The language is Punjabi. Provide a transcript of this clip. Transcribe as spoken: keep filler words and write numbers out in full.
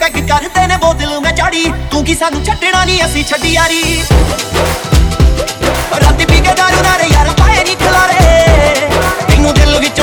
ਪੈਗ ਕਰਦੇ ਨੇ ਬੋਤਲ ਮੈਂ ਚਾੜੀ, ਤੂੰ ਕੀ ਸਾਨੂੰ ਛੱਡਣਾ ਨਹੀਂ ਅਸੀਂ ਛੱਡੀ ਯਾਰੀ। ਰਾਤੀ ਪੀ ਕੇ ਦਾਰੂ ਨਾਲ ਯਾਰ ਪਾਏ ਨੀ ਖਲਾਰੇ, ਤੈਨੂੰ ਦਿਲ ਵਿੱਚ